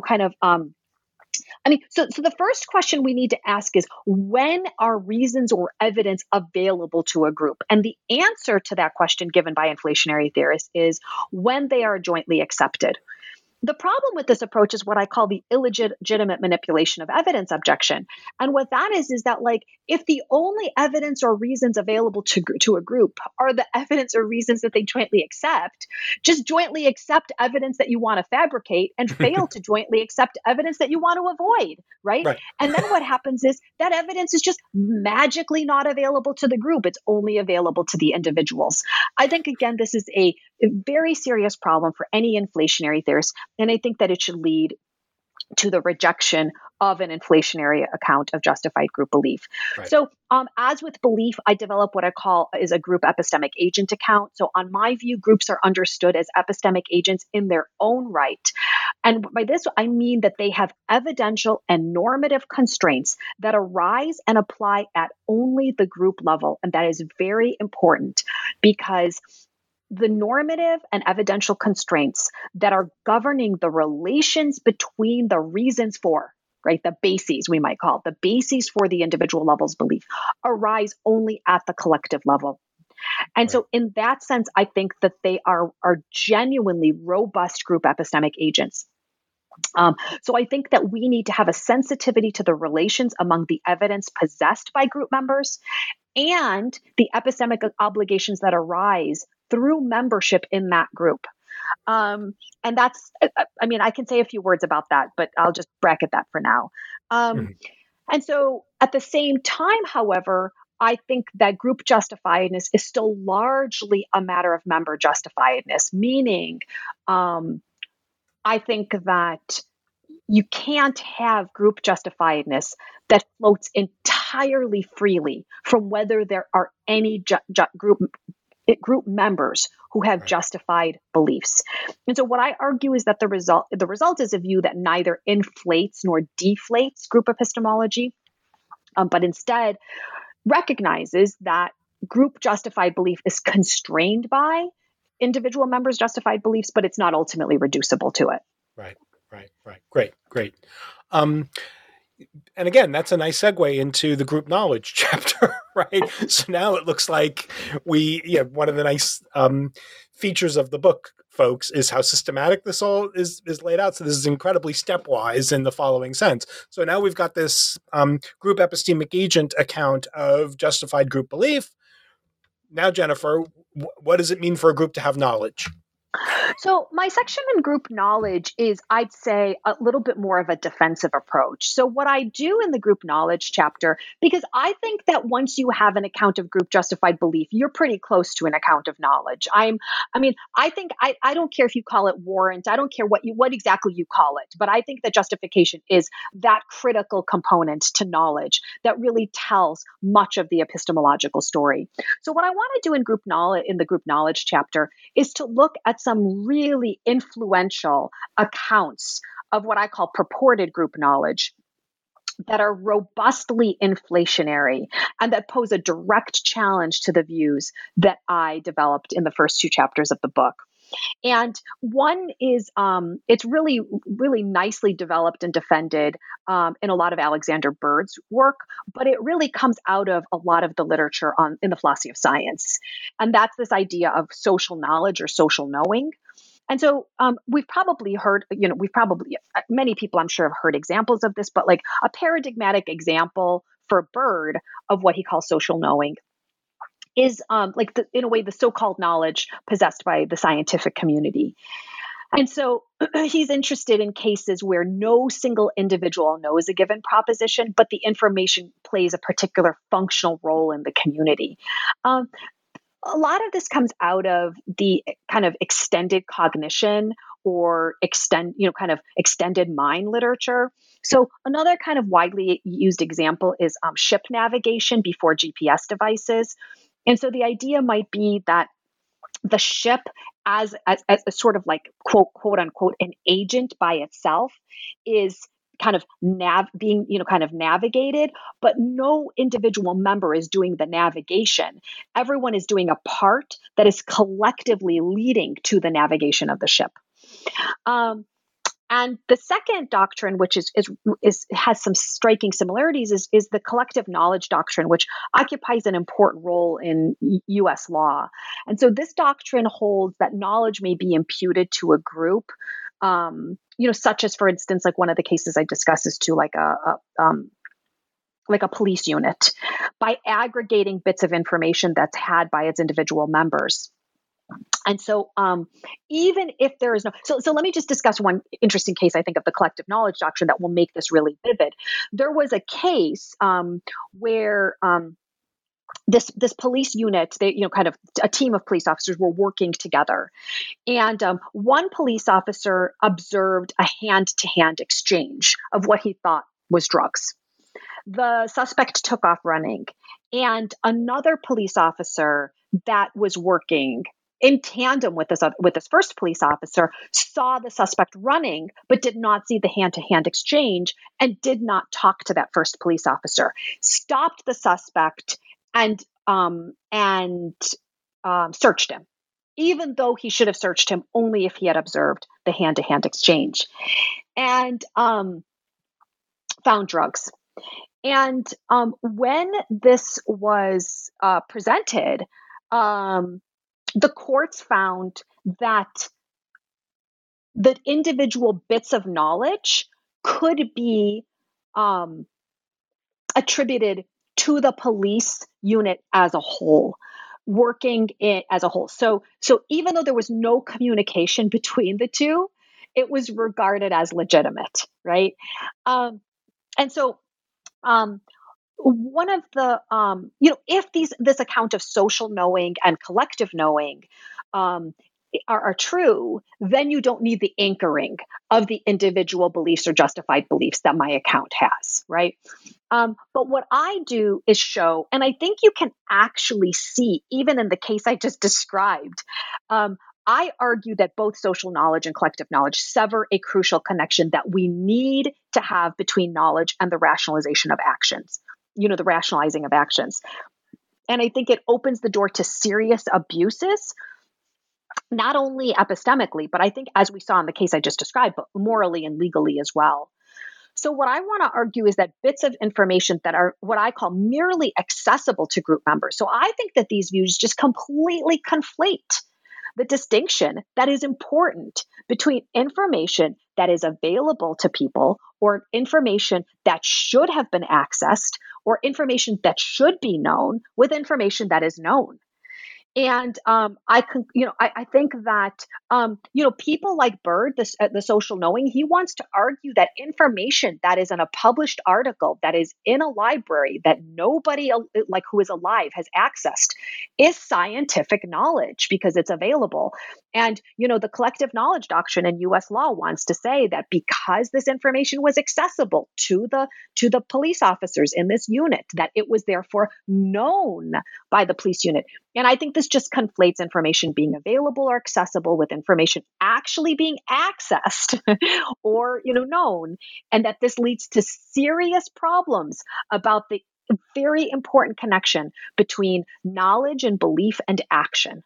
C: so the first question we need to ask is, when are reasons or evidence available to a group? And the answer to that question given by inflationary theorists is when they are jointly accepted. The problem with this approach is what I call the illegitimate manipulation of evidence objection. And what that is that if the only evidence or reasons available to a group are the evidence or reasons that they jointly accept, just jointly accept evidence that you want to fabricate and fail to jointly accept evidence that you want to avoid, right? And then what happens is that evidence is just magically not available to the group. It's only available to the individuals. I think, again, this is a very serious problem for any inflationary theorist. And I think that it should lead to the rejection of an inflationary account of justified group belief. Right. So as with belief, I develop what I call is a group epistemic agent account. So on my view, groups are understood as epistemic agents in their own right. And by this, I mean that they have evidential and normative constraints that arise and apply at only the group level. And that is very important because the normative and evidential constraints that are governing the relations between the reasons for, right, the bases we might call, the bases for the individual level's belief, arise only at the collective level. And so in that sense, I think that they are genuinely robust group epistemic agents. So I think that we need to have a sensitivity to the relations among the evidence possessed by group members and the epistemic obligations that arise through membership in that group. And that's, I can say a few words about that, but I'll just bracket that for now. And so at the same time, however, I think that group justifiedness is still largely a matter of member justifiedness, meaning I think that you can't have group justifiedness that floats entirely freely from whether there are any group members who have justified beliefs. And so what I argue is that the result is a view that neither inflates nor deflates group epistemology, but instead recognizes that group justified belief is constrained by individual members' justified beliefs, but it's not ultimately reducible to it.
B: Right. Great. And again, that's a nice segue into the group knowledge chapter, right? So now it looks like one of the nice features of the book, folks, is how systematic this all is laid out. So this is incredibly stepwise in the following sense. So now we've got this group epistemic agent account of justified group belief. Now, Jennifer, what does it mean for a group to have knowledge?
C: So my section in group knowledge is, I'd say, a little bit more of a defensive approach. So what I do in the group knowledge chapter, because I think that once you have an account of group justified belief, you're pretty close to an account of knowledge. I think I don't care if you call it warrant. I don't care what exactly you call it, but I think that justification is that critical component to knowledge that really tells much of the epistemological story. So what I want to do in the group knowledge chapter is to look at some really influential accounts of what I call purported group knowledge that are robustly inflationary and that pose a direct challenge to the views that I developed in the first two chapters of the book. And one is, it's really, really nicely developed and defended in a lot of Alexander Bird's work, but it really comes out of a lot of the literature in the philosophy of science. And that's this idea of social knowledge or social knowing. And so we've probably heard, many people I'm sure have heard examples of this, but like a paradigmatic example for Bird of what he calls social knowing is in a way, the so-called knowledge possessed by the scientific community. And so he's interested in cases where no single individual knows a given proposition, but the information plays a particular functional role in the community. A lot of this comes out of the kind of extended cognition or extended mind literature. So another kind of widely used example is ship navigation before GPS devices. And so the idea might be that the ship as a sort of like quote unquote an agent by itself is kind of being navigated, but no individual member is doing the navigation. Everyone is doing a part that is collectively leading to the navigation of the ship. And the second doctrine, which has some striking similarities, is the collective knowledge doctrine, which occupies an important role in U.S. law. And so this doctrine holds that knowledge may be imputed to a group, such as, for instance, like one of the cases I discuss is to like a police unit, by aggregating bits of information that's had by its individual members. And so even if there is so let me just discuss one interesting case, I think, of the collective knowledge doctrine that will make this really vivid. There was a case where this police unit, kind of a team of police officers were working together. And one police officer observed a hand-to-hand exchange of what he thought was drugs. The suspect took off running, and another police officer that was working in tandem with this first police officer saw the suspect running, but did not see the hand-to-hand exchange and did not talk to that first police officer. Stopped the suspect and searched him, even though he should have searched him only if he had observed the hand-to-hand exchange, and found drugs. And when this was presented, the courts found that the individual bits of knowledge could be attributed to the police unit as a whole, working as a whole. So even though there was no communication between the two, it was regarded as legitimate, right? And so one of the, if this account of social knowing and collective knowing are true, then you don't need the anchoring of the individual beliefs or justified beliefs that my account has, right? But what I do is show, and I think you can actually see, even in the case I just described, I argue that both social knowledge and collective knowledge sever a crucial connection that we need to have between knowledge and the rationalization of actions, the rationalizing of actions. And I think it opens the door to serious abuses, not only epistemically, but I think, as we saw in the case I just described, but morally and legally as well. So what I want to argue is that bits of information that are what I call merely accessible to group members. So I think that these views just completely conflate the distinction that is important between information that is available to people, or information that should have been accessed, or information that should be known, with information that is known. And I think that people like Bird, the social knowing, he wants to argue that information that is in a published article, that is in a library, that nobody like who is alive has accessed, is scientific knowledge because it's available. And the collective knowledge doctrine in U.S. law wants to say that because this information was accessible to the police officers in this unit, that it was therefore known by the police unit. And I think this just conflates information being available or accessible with information actually being accessed or known, and that this leads to serious problems about the very important connection between knowledge and belief and action.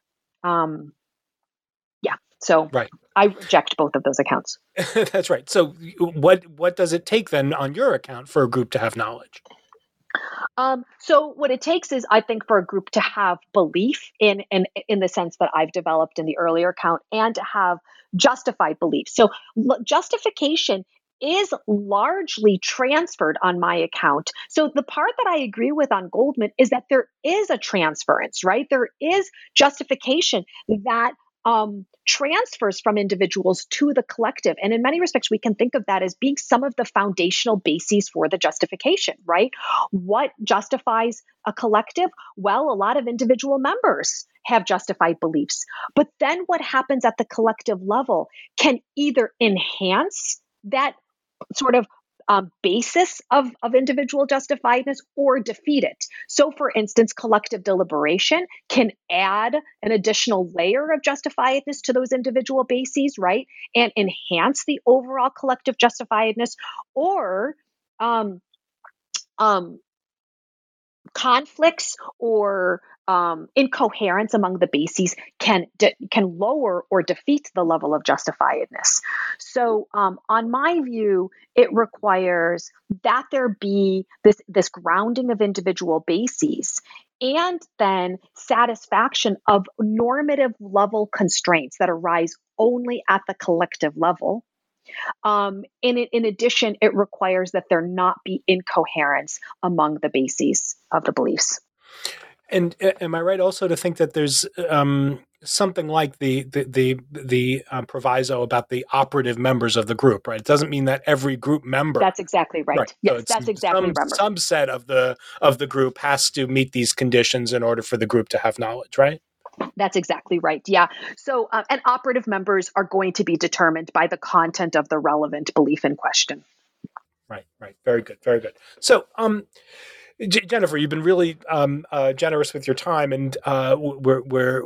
C: So
B: right.
C: I reject both of those accounts.
B: That's right. So what does it take then on your account for a group to have knowledge?
C: So what it takes is, I think, for a group to have belief in the sense that I've developed in the earlier account, and to have justified belief. So justification is largely transferred on my account. So the part that I agree with on Goldman is that there is a transference, right? There is justification that transfers from individuals to the collective. And in many respects, we can think of that as being some of the foundational bases for the justification, right? What justifies a collective? Well, a lot of individual members have justified beliefs. But then what happens at the collective level can either enhance that sort of basis of individual justifiedness, or defeat it. So, for instance, collective deliberation can add an additional layer of justifiedness to those individual bases, right? And enhance the overall collective justifiedness, or conflicts or incoherence among the bases can lower or defeat the level of justifiedness. So, on my view, it requires that there be this grounding of individual bases, and then satisfaction of normative level constraints that arise only at the collective level. In addition, it requires that there not be incoherence among the bases of the beliefs.
B: And am I right also to think that there's something like the proviso about the operative members of the group, right? It doesn't mean that every group member.
C: That's exactly right. Yes, so that's exactly right.
B: Some subset of the group has to meet these conditions in order for the group to have knowledge, right?
C: That's exactly right. Yeah. So, and operative members are going to be determined by the content of the relevant belief in question.
B: Right. Very good. Very good. So, Jennifer, you've been really generous with your time, and we're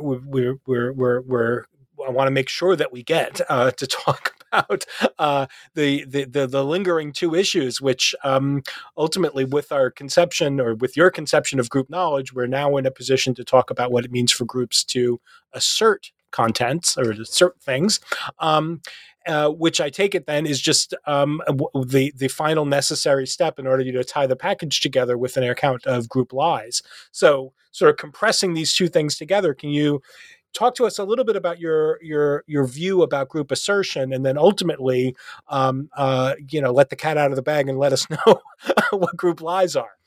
B: I want to make sure that we get to talk about the lingering two issues, which ultimately, with our conception, or with your conception of group knowledge, we're now in a position to talk about what it means for groups to assert contents or assert things. Which I take it then is just the final necessary step in order to tie the package together with an account of group lies. So, sort of compressing these two things together, can you talk to us a little bit about your view about group assertion, and then ultimately, let the cat out of the bag and let us know what group lies are?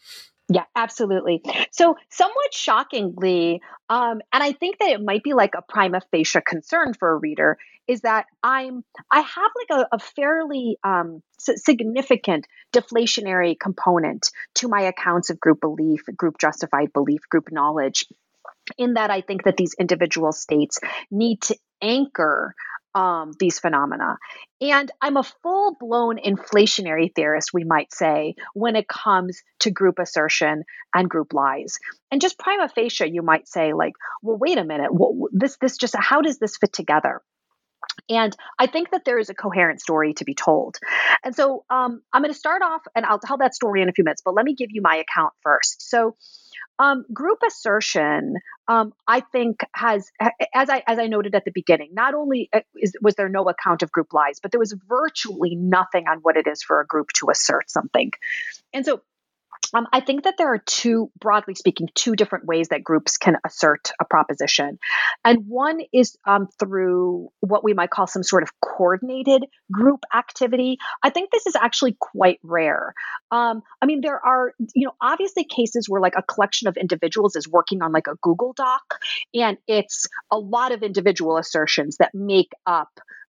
C: Yeah, absolutely. So, somewhat shockingly, and I think that it might be like a prima facie concern for a reader, is that I have like a fairly significant deflationary component to my accounts of group belief, group justified belief, group knowledge, in that I think that these individual states need to anchor these phenomena. And I'm a full blown inflationary theorist, we might say, when it comes to group assertion and group lies. And just prima facie, you might say, like, well, wait a minute, this just, how does this fit together? And I think that there is a coherent story to be told. And so I'm going to start off, and I'll tell that story in a few minutes, but let me give you my account first. So group assertion, I think, has, as I noted at the beginning, not only was there no account of group lies, but there was virtually nothing on what it is for a group to assert something. And so I think that there are broadly speaking, two different ways that groups can assert a proposition. And one is through what we might call some sort of coordinated group activity. I think this is actually quite rare. I mean, there are, obviously cases where like a collection of individuals is working on like a Google Doc, and it's a lot of individual assertions that make up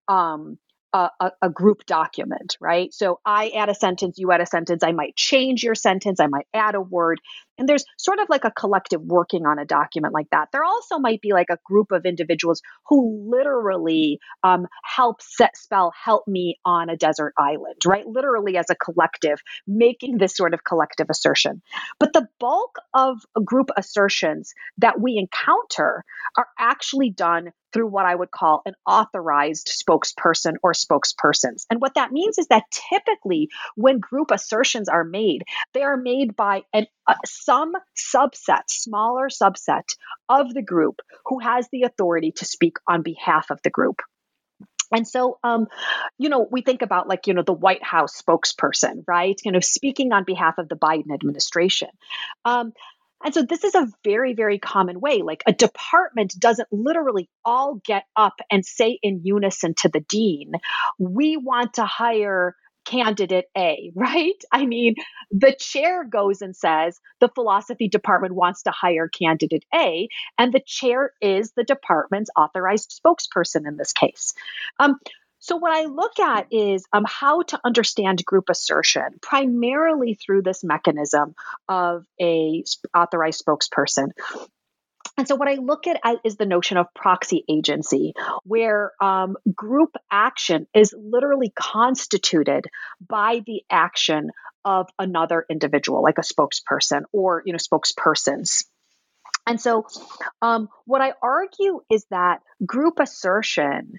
C: a group document, right? So I add a sentence, you add a sentence, I might change your sentence, I might add a word. And there's sort of like a collective working on a document like that. There also might be like a group of individuals who literally help spell "help me" on a desert island, right? Literally as a collective, making this sort of collective assertion. But the bulk of group assertions that we encounter are actually done through what I would call an authorized spokesperson or spokespersons. And what that means is that typically when group assertions are made, they are made by some subset, smaller subset of the group who has the authority to speak on behalf of the group. And so, we think about like, the White House spokesperson, right? Speaking on behalf of the Biden administration. And so this is a very, very common way. Like a department doesn't literally all get up and say in unison to the dean, we want to hire candidate A, right? I mean, the chair goes and says, the philosophy department wants to hire candidate A, and the chair is the department's authorized spokesperson in this case. So what I look at is how to understand group assertion, primarily through this mechanism of a authorized spokesperson. And so what I look at is the notion of proxy agency, where group action is literally constituted by the action of another individual, like a spokesperson or spokespersons. And so what I argue is that group assertion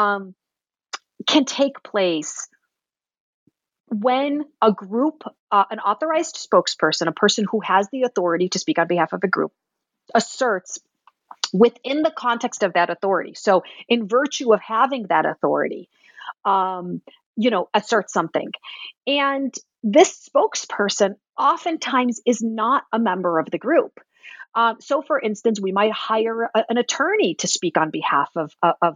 C: can take place when a group, an authorized spokesperson, a person who has the authority to speak on behalf of a group, asserts within the context of that authority. So in virtue of having that authority, asserts something. And this spokesperson oftentimes is not a member of the group. So for instance, we might hire an attorney to speak on behalf of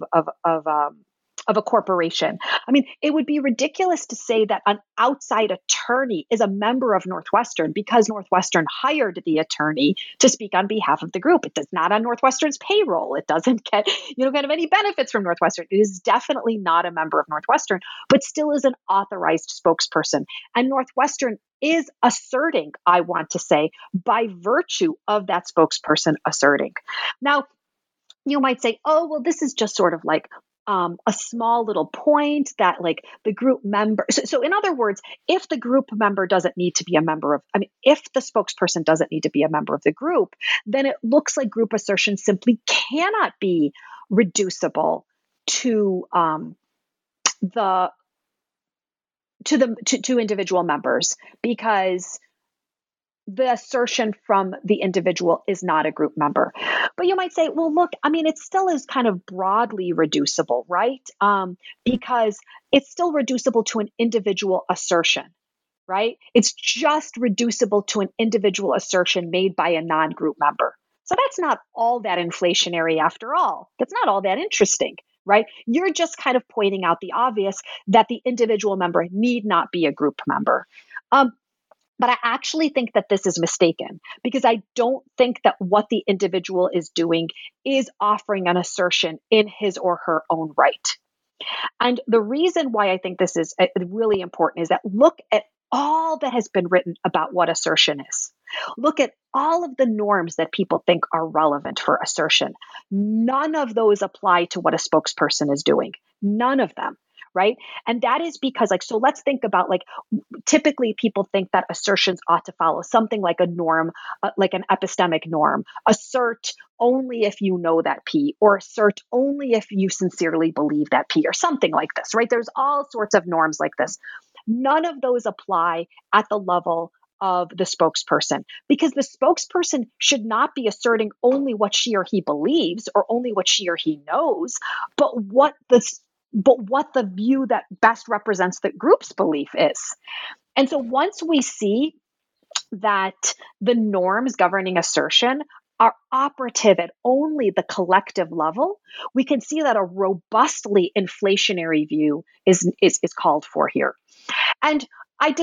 C: a corporation. I mean, it would be ridiculous to say that an outside attorney is a member of Northwestern because Northwestern hired the attorney to speak on behalf of the group. It does not on Northwestern's payroll. It doesn't get, kind of any benefits from Northwestern. It is definitely not a member of Northwestern, but still is an authorized spokesperson. And Northwestern is asserting, I want to say, by virtue of that spokesperson asserting. Now, you might say, oh, well, this is just sort of like a small little point that like the group member. So in other words, if the group member doesn't need to be a member of, if the spokesperson doesn't need to be a member of the group, then it looks like group assertion simply cannot be reducible to individual members, because the assertion from the individual is not a group member. But you might say, well, look, it still is kind of broadly reducible, right? Because it's still reducible to an individual assertion, right? It's just reducible to an individual assertion made by a non-group member. So that's not all that inflationary after all. That's not all that interesting, right? You're just kind of pointing out the obvious, that the individual member need not be a group member. But I actually think that this is mistaken because I don't think that what the individual is doing is offering an assertion in his or her own right. And the reason why I think this is really important is that look at all that has been written about what assertion is. Look at all of the norms that people think are relevant for assertion. None of those apply to what a spokesperson is doing. None of them. Right. And that is because, so let's think about, typically people think that assertions ought to follow something like a norm, like an epistemic norm. Assert only if you know that P, or assert only if you sincerely believe that P, or something like this. Right. There's all sorts of norms like this. None of those apply at the level of the spokesperson, because the spokesperson should not be asserting only what she or he believes or only what she or he knows, but what the view that best represents the group's belief is. And so once we see that the norms governing assertion are operative at only the collective level, we can see that a robustly inflationary view is called for here. And I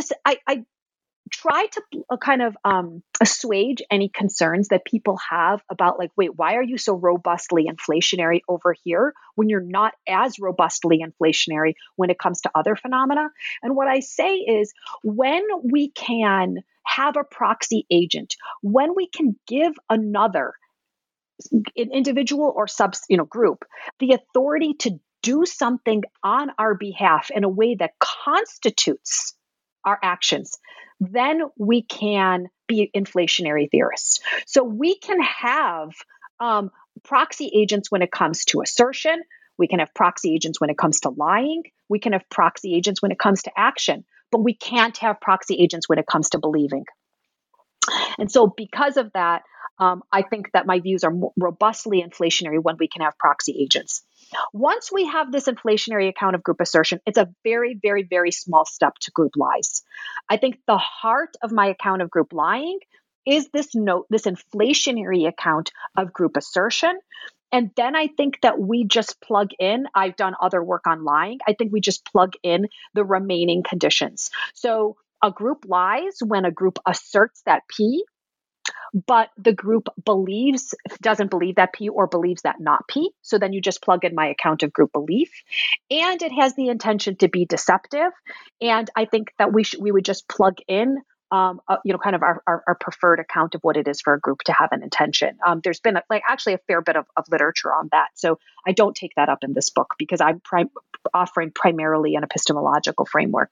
C: try to kind of assuage any concerns that people have about, wait, why are you so robustly inflationary over here when you're not as robustly inflationary when it comes to other phenomena? And what I say is, when we can have a proxy agent, when we can give another, an individual or group, the authority to do something on our behalf in a way that constitutes our actions, then we can be inflationary theorists. So we can have proxy agents when it comes to assertion. We can have proxy agents when it comes to lying. We can have proxy agents when it comes to action, but we can't have proxy agents when it comes to believing. And so because of that, I think that my views are robustly inflationary when we can have proxy agents. Once we have this inflationary account of group assertion, it's a very, very, very small step to group lies. I think the heart of my account of group lying is this inflationary account of group assertion. And then I think that we just plug in, I've done other work on lying, I think we just plug in the remaining conditions. So a group lies when a group asserts that P, but the group doesn't believe that P or believes that not P. So then you just plug in my account of group belief, and it has the intention to be deceptive. And I think that we would just plug in, kind of our preferred account of what it is for a group to have an intention. There's been actually a fair bit of literature on that. So I don't take that up in this book because I'm offering primarily an epistemological framework.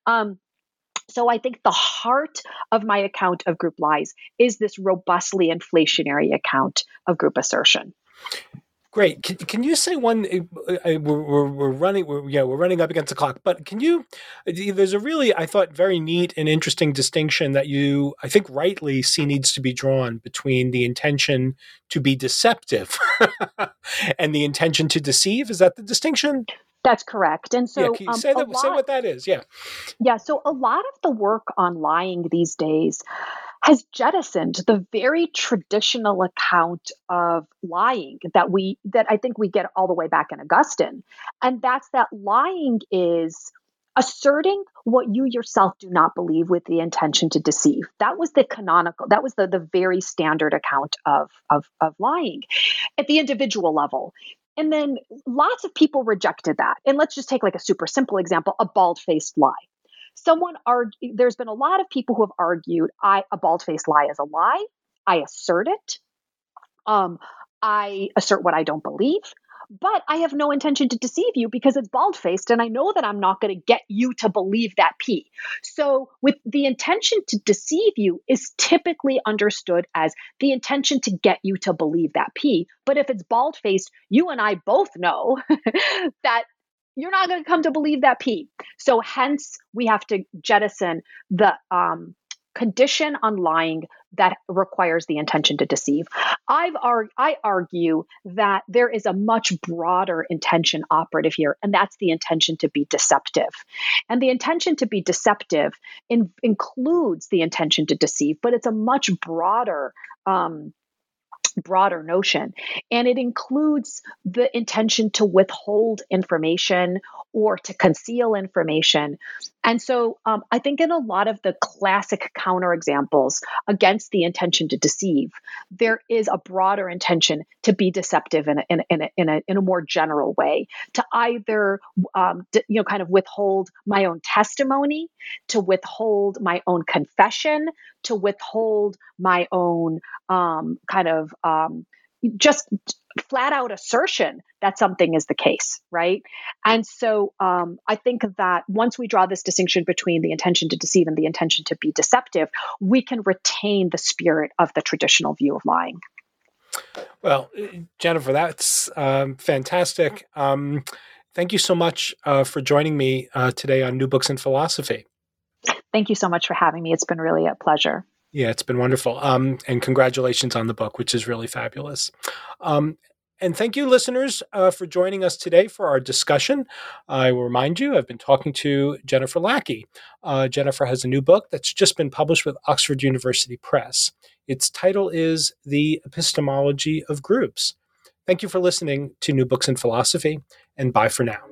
C: So I think the heart of my account of group lies is this robustly inflationary account of group assertion.
B: Great. Can you say one? We're running up against the clock. But can you? There's a really, I thought, very neat and interesting distinction that you, I think, rightly see needs to be drawn between the intention to be deceptive and the intention to deceive. Is that the distinction?
C: That's correct. And so,
B: can you say what that is? Yeah.
C: Yeah. So a lot of the work on lying these days has jettisoned the very traditional account of lying that I think we get all the way back in Augustine. And that's that lying is asserting what you yourself do not believe with the intention to deceive. That was the very standard account of lying at the individual level. And then lots of people rejected that. And let's just take a super simple example, a bald-faced lie. There's been a lot of people who have argued a bald-faced lie is a lie. I assert it. I assert what I don't believe, but I have no intention to deceive you because it's bald-faced and I know that I'm not going to get you to believe that P. So with the intention to deceive you is typically understood as the intention to get you to believe that P. But if it's bald-faced, you and I both know that you're not going to come to believe that P. So hence we have to jettison the condition on lying that requires the intention to deceive. I argue that there is a much broader intention operative here, and that's the intention to be deceptive. And the intention to be deceptive includes the intention to deceive, but it's a much broader notion. And it includes the intention to withhold information or to conceal information. And so I think in a lot of the classic counterexamples against the intention to deceive, there is a broader intention to be deceptive in a more general way, to either kind of withhold my own testimony, to withhold my own confession, to withhold my own just flat out assertion that something is the case, right? And so I think that once we draw this distinction between the intention to deceive and the intention to be deceptive, we can retain the spirit of the traditional view of lying.
B: Well, Jennifer, that's fantastic. Thank you so much for joining me today on New Books in Philosophy.
C: Thank you so much for having me. It's been really a pleasure.
B: Yeah, it's been wonderful. And congratulations on the book, which is really fabulous. And thank you, listeners, for joining us today for our discussion. I will remind you, I've been talking to Jennifer Lackey. Jennifer has a new book that's just been published with Oxford University Press. Its title is The Epistemology of Groups. Thank you for listening to New Books in Philosophy, and bye for now.